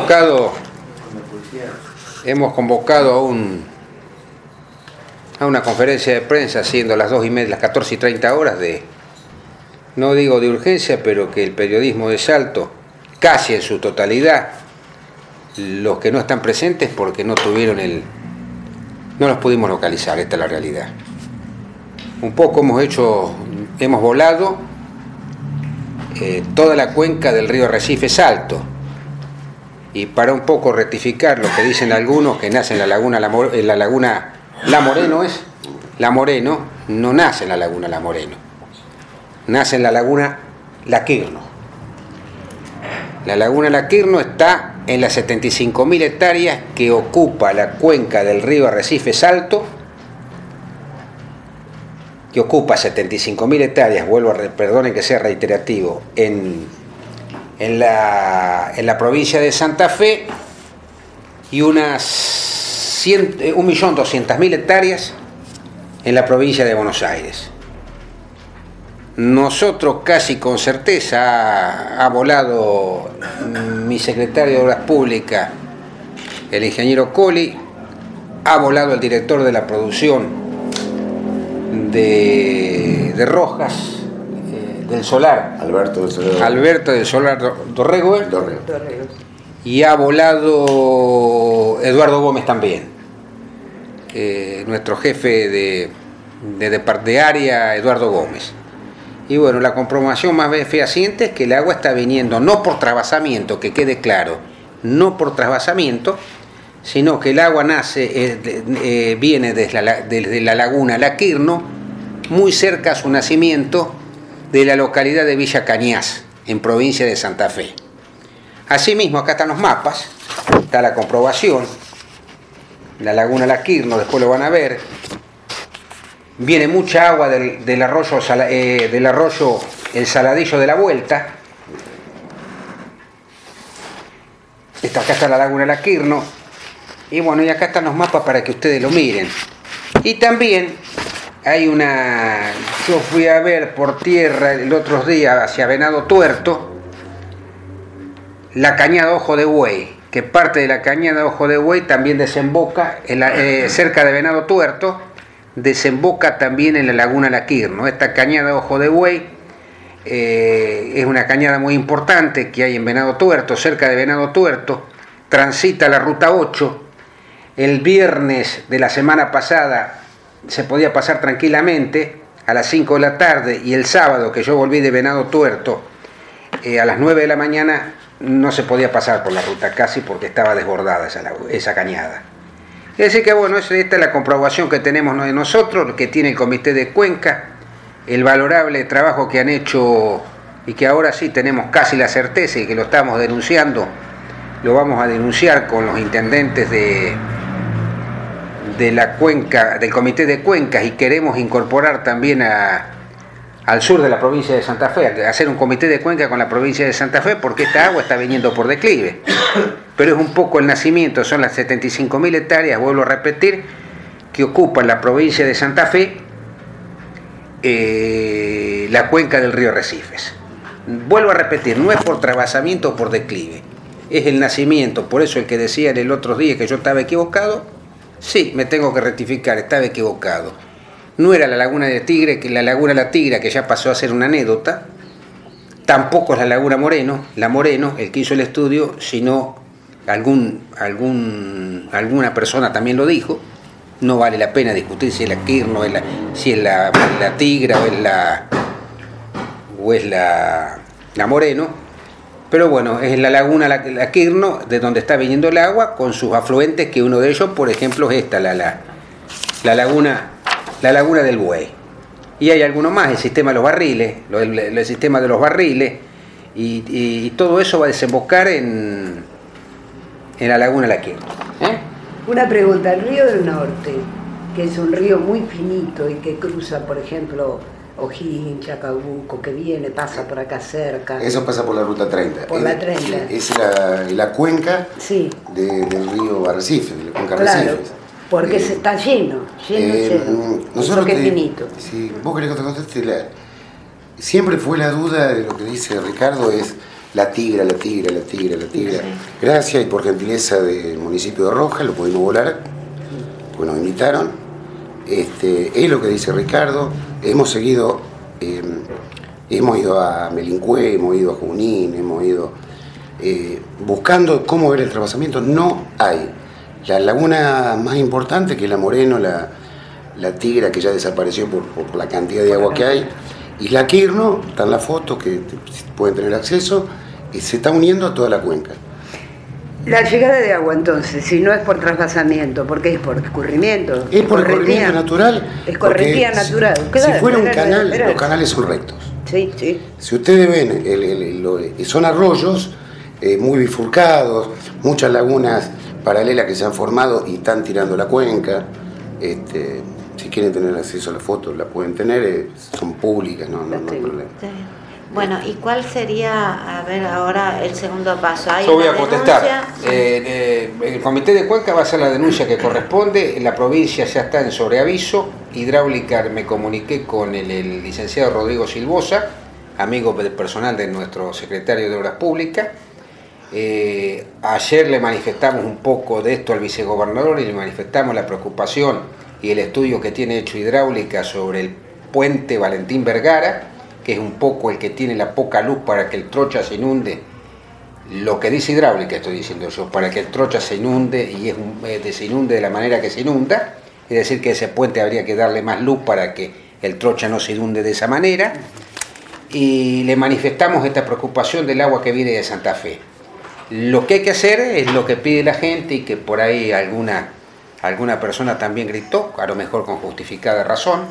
convocado a una conferencia de prensa siendo las 2:30, las 14:30 horas no digo de urgencia, pero que el periodismo de Salto, casi en su totalidad, los que no están presentes porque no los pudimos localizar, esta es la realidad. Un poco hemos volado toda la cuenca del río Arrecife Salto, y para un poco rectificar lo que dicen algunos que nace en la laguna La Moreno, no nace en la laguna La Moreno, nace en la laguna La Quirno. La laguna La Quirno está en las 75.000 hectáreas que ocupa la cuenca del río Arrecife Salto, que ocupa 75.000 hectáreas, perdonen que sea reiterativo, en la provincia de Santa Fe, y unas 1.200.000 hectáreas en la provincia de Buenos Aires. Nosotros casi con certeza ha volado mi secretario de Obras Públicas, el ingeniero Colli, ha volado el director de la producción de Rojas, del Solar, Alberto del Solar Dorrego, y ha volado Eduardo Gómez también, nuestro jefe de área, Eduardo Gómez. Y bueno, la comprobación más fehaciente es que el agua está viniendo no por trasvasamiento, que quede claro, no por trasvasamiento, sino que el agua viene desde la laguna La Quirno, muy cerca a su nacimiento de la localidad de Villa Cañas, en provincia de Santa Fe. Asimismo, acá están los mapas, está la comprobación, la laguna La Quirno, después lo van a ver. Viene mucha agua del arroyo El Saladillo de la Vuelta. Acá está la laguna La Quirno. Y bueno, y acá están los mapas para que ustedes lo miren. Y también yo fui a ver por tierra el otro día hacia Venado Tuerto, la cañada Ojo de Buey, que parte de la cañada Ojo de Buey también desemboca cerca de Venado Tuerto, desemboca también en la laguna La Quirno. Esta cañada Ojo de Buey es una cañada muy importante que hay en Venado Tuerto, cerca de Venado Tuerto, transita la ruta 8. El viernes de la semana pasada se podía pasar tranquilamente a las 5 de la tarde, y el sábado que yo volví de Venado Tuerto a las 9 de la mañana no se podía pasar por la ruta casi porque estaba desbordada esa cañada. Es decir que bueno, esta es la comprobación que tenemos nosotros, que tiene el Comité de Cuenca, el valorable trabajo que han hecho y que ahora sí tenemos casi la certeza y que lo estamos denunciando, lo vamos a denunciar con los intendentes de la cuenca, del Comité de Cuencas, y queremos incorporar también al sur de la provincia de Santa Fe, hacer un comité de cuenca con la provincia de Santa Fe, porque esta agua está viniendo por declive. Pero es un poco el nacimiento, son las 75.000 hectáreas, vuelvo a repetir, que ocupan la provincia de Santa Fe, la cuenca del río Arrecifes. Vuelvo a repetir, no es por trasvasamiento o por declive, es el nacimiento. Por eso el que decía el otro día que yo estaba equivocado, sí, me tengo que rectificar, estaba equivocado. No era la laguna de Tigre, que la laguna La Tigra, que ya pasó a ser una anécdota, tampoco es la laguna Moreno, el que hizo el estudio, sino alguna persona también lo dijo. No vale la pena discutir si es la Quirno, si es la Tigra o es la Moreno, pero bueno, es la laguna La Quirno, de donde está viniendo el agua, con sus afluentes, que uno de ellos, por ejemplo, es esta, la laguna del Buey. Y hay alguno más, el sistema de los barriles, el sistema de los barriles, y todo eso va a desembocar en la laguna La Quirno. Una pregunta, el río del Norte, que es un río muy finito y que cruza, por ejemplo, O'Higgins, Chacabuco, que viene, pasa por acá cerca. Eso pasa por la ruta 30. Por la 30. Es la cuenca del río Arrecife, de la cuenca Arrecifes. Porque se está lleno. Nosotros que es finito. Si vos querés que te conteste, siempre fue la duda de lo que dice Ricardo, es La Tigra. Sí. Gracias y por gentileza del municipio de Rojas lo pudimos volar, porque nos invitaron. Es lo que dice Ricardo. Hemos seguido, hemos ido a Melincue, hemos ido a Junín, hemos ido buscando cómo ver el trasvasamiento. No hay. La laguna más importante, que es la Moreno, la Tigra, que ya desapareció por la cantidad de agua que hay, y la Quirno, están las fotos que pueden tener acceso, y se está uniendo a toda la cuenca. La llegada de agua, entonces, si no es por trasvasamiento, porque es por escurrimiento. Es por escurrimiento natural. Es correntía natural. Si fuera un canal, los canales son rectos. Sí, sí. Si ustedes ven, son arroyos muy bifurcados, muchas lagunas paralelas que se han formado y están tirando la cuenca. Si quieren tener acceso a las fotos, la pueden tener, son públicas, no hay problema. Sí. Bueno, ¿y cuál sería, a ver, ahora el segundo paso? Yo voy a contestar. El Comité de Cuenca va a hacer la denuncia que corresponde, la provincia ya está en sobreaviso, Hidráulica, me comuniqué con el licenciado Rodrigo Silvosa, amigo personal de nuestro secretario de Obras Públicas. Ayer le manifestamos un poco de esto al vicegobernador y le manifestamos la preocupación y el estudio que tiene hecho Hidráulica sobre el puente Valentín Vergara, que es un poco el que tiene la poca luz para que el Trocha se inunde. Lo que dice Hidráulica estoy diciendo yo, para que el Trocha se inunde y se inunde de la manera que se inunda, es decir que ese puente habría que darle más luz para que el Trocha no se inunde de esa manera, y le manifestamos esta preocupación del agua que viene de Santa Fe. Lo que hay que hacer es lo que pide la gente y que por ahí alguna persona también gritó, a lo mejor con justificada razón.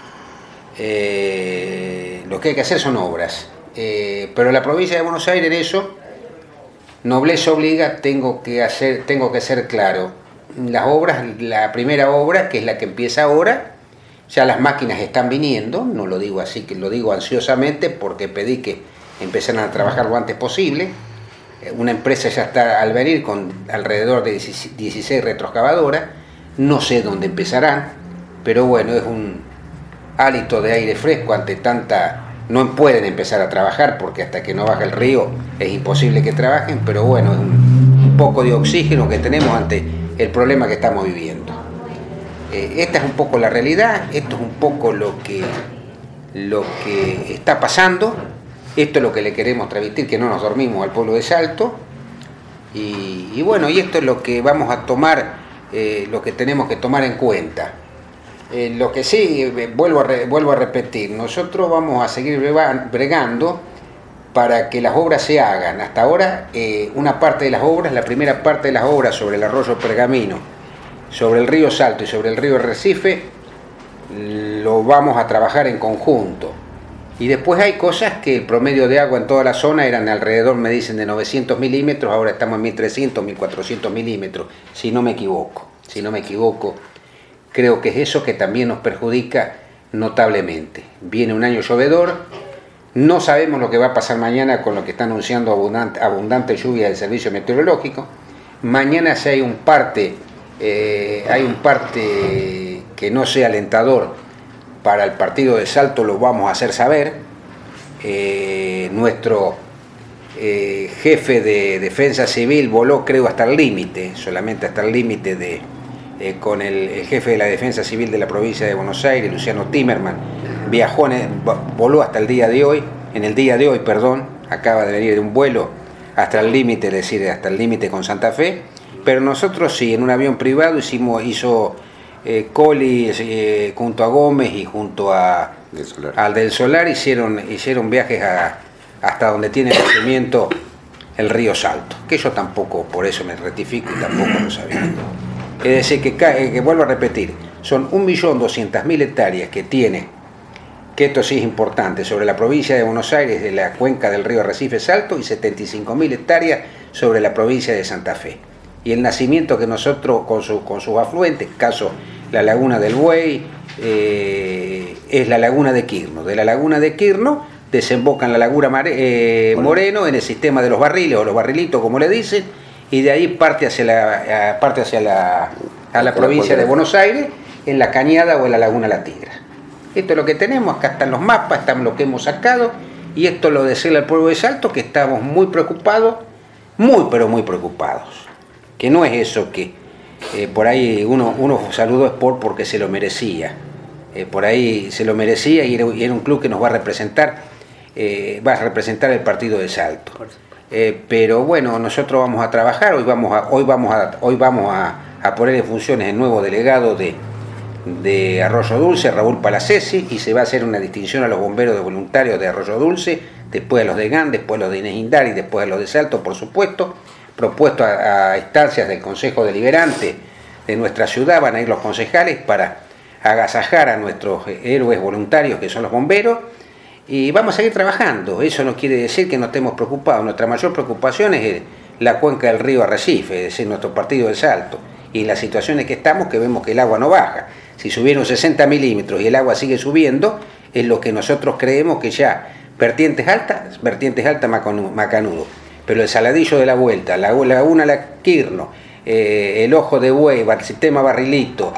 Lo que hay que hacer son obras, pero la provincia de Buenos Aires en eso, nobleza obliga, tengo que ser claro. Las obras, la primera obra, que es la que empieza ahora, ya las máquinas están viniendo, no lo digo así, que lo digo ansiosamente porque pedí que empezaran a trabajar lo antes posible. Una empresa ya está al venir con alrededor de 16 retroexcavadoras, no sé dónde empezarán, pero bueno, es un hálito de aire fresco ante tanta. No pueden empezar a trabajar porque hasta que no baja el río es imposible que trabajen, pero bueno, es un poco de oxígeno que tenemos ante el problema que estamos viviendo. Esta es un poco la realidad, esto es un poco lo que está pasando, esto es lo que le queremos transmitir, que no nos dormimos al pueblo de Salto, y bueno, y esto es lo que vamos a tomar, lo que tenemos que tomar en cuenta. Lo que sí, vuelvo a repetir, nosotros vamos a seguir bregando para que las obras se hagan. Hasta ahora, una parte de las obras, la primera parte de las obras sobre el arroyo Pergamino, sobre el río Salto y sobre el río Recife, lo vamos a trabajar en conjunto. Y después hay cosas que el promedio de agua en toda la zona eran alrededor, me dicen, de 900 milímetros, ahora estamos en 1300, 1400 milímetros, si no me equivoco. Creo que es eso que también nos perjudica notablemente. Viene un año llovedor, no sabemos lo que va a pasar mañana con lo que está anunciando abundante lluvia del servicio meteorológico. Mañana si hay un parte que no sea alentador para el partido de Salto, lo vamos a hacer saber. Nuestro jefe de Defensa Civil voló, creo, hasta el límite, solamente hasta el límite con el jefe de la Defensa Civil de la provincia de Buenos Aires, Luciano Timerman, voló hasta el día de hoy, acaba de venir de un vuelo hasta el límite, es decir, hasta el límite con Santa Fe, pero nosotros sí, en un avión privado hizo Coli junto a Gómez y junto al del Solar, hicieron viajes hasta donde tiene nacimiento el río Salto, que yo tampoco, por eso me rectifico, y tampoco lo sabía. Es decir, que vuelvo a repetir, son 1.200.000 hectáreas que tiene, que esto sí es importante, sobre la provincia de Buenos Aires, de la cuenca del río Recife Salto, y 75.000 hectáreas sobre la provincia de Santa Fe. Y el nacimiento que nosotros, con sus afluentes, caso la laguna del Buey, es la laguna de Quirno. De la laguna de Quirno desemboca en la laguna Moreno, en el sistema de los barriles, o los barrilitos como le dicen, y de ahí parte hacia la provincia de Buenos Aires, en la Cañada o en la laguna La Tigra. Esto es lo que tenemos, acá están los mapas, están lo que hemos sacado, Y esto lo decirle al pueblo de Salto, que estamos muy preocupados, muy pero muy preocupados. Que no es eso que por ahí uno saludó a Sport porque se lo merecía. Por ahí se lo merecía y era un club que nos va a representar el partido de Salto. Pero bueno, nosotros vamos a trabajar, hoy vamos a poner en funciones el nuevo delegado de Arroyo Dulce, Raúl Palacesi, y se va a hacer una distinción a los bomberos de voluntarios de Arroyo Dulce, después a los de GAN, después a los de Inés Indari, después a los de Salto, por supuesto, propuesto a instancias del Consejo Deliberante de nuestra ciudad. Van a ir los concejales para agasajar a nuestros héroes voluntarios, que son los bomberos, y vamos a seguir trabajando. Eso no quiere decir que no estemos preocupados. Nuestra mayor preocupación es la cuenca del río Arrecife, es decir, nuestro partido de Salto, y las situaciones que estamos, que vemos que el agua no baja. Si subieron 60 milímetros y el agua sigue subiendo, es lo que nosotros creemos que ya vertientes altas Macanudo, pero el Saladillo de la Vuelta, la Laguna La Quirno, el Ojo de Buey, el sistema Barrilito,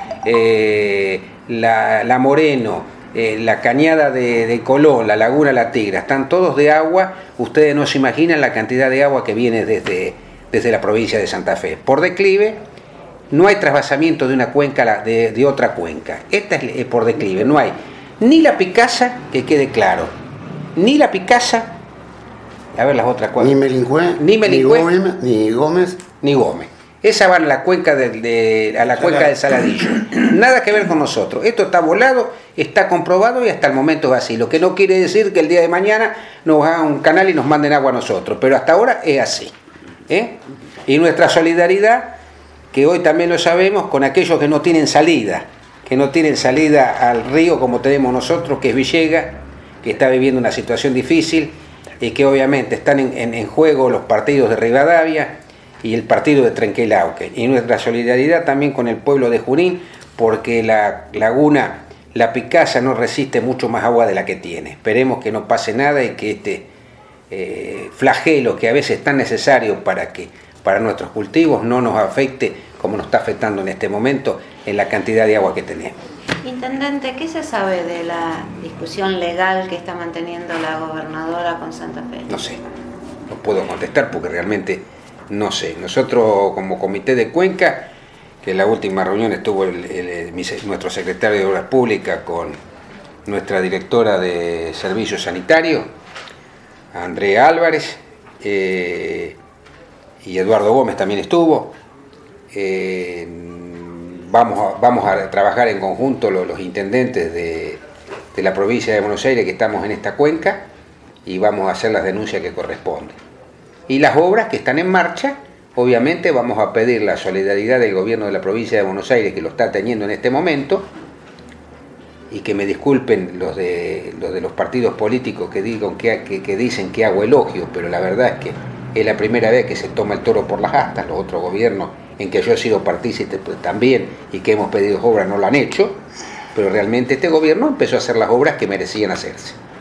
la Moreno, la Cañada de Colón, la Laguna La Tigra, están todos de agua. Ustedes no se imaginan la cantidad de agua que viene desde la provincia de Santa Fe. Por declive, no hay trasvasamiento de una cuenca de otra cuenca. Esta es por declive, no hay ni la Picasa, que quede claro, ni la Picasa, a ver las otras cuencas. Ni Melincue, ni Gómez. Esa va a la cuenca cuenca del Saladillo. Nada que ver con nosotros. Esto está volado, está comprobado y hasta el momento es así. Lo que no quiere decir que el día de mañana nos hagan un canal y nos manden agua a nosotros. Pero hasta ahora es así. Y nuestra solidaridad, que hoy también lo sabemos, con aquellos que no tienen salida al río como tenemos nosotros, que es Villegas, que está viviendo una situación difícil y que obviamente están en juego los partidos de Rivadavia y el partido de Trenquelauquen. Y nuestra solidaridad también con el pueblo de Junín, porque la laguna, la Picasa, no resiste mucho más agua de la que tiene. Esperemos que no pase nada y que este flagelo, que a veces es tan necesario para nuestros cultivos, no nos afecte como nos está afectando en este momento en la cantidad de agua que tenemos. Intendente, ¿qué se sabe de la discusión legal que está manteniendo la gobernadora con Santa Fe? No sé, no puedo contestar porque realmente no sé. Nosotros como Comité de Cuenca, que en la última reunión estuvo nuestro secretario de Obras Públicas con nuestra directora de Servicios Sanitarios, Andrea Álvarez, y Eduardo Gómez también estuvo. Vamos a trabajar en conjunto los intendentes de la provincia de Buenos Aires que estamos en esta cuenca y vamos a hacer las denuncias que corresponden. Y las obras que están en marcha, obviamente vamos a pedir la solidaridad del gobierno de la provincia de Buenos Aires, que lo está teniendo en este momento, y que me disculpen los de los partidos políticos que dicen que hago elogios, pero la verdad es que es la primera vez que se toma el toro por las astas. Los otros gobiernos en que yo he sido partícipe también y que hemos pedido obras no lo han hecho, pero realmente este gobierno empezó a hacer las obras que merecían hacerse.